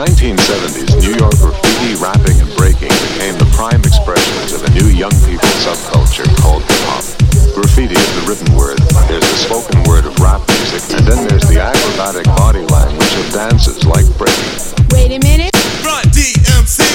1970s, New York graffiti, rapping, and breaking became the prime expressions of a new young people subculture called hip-hop. Graffiti is the written word, there's the spoken word of rap music, and then there's the acrobatic body language of dances like breaking. Wait a minute. Run DMC.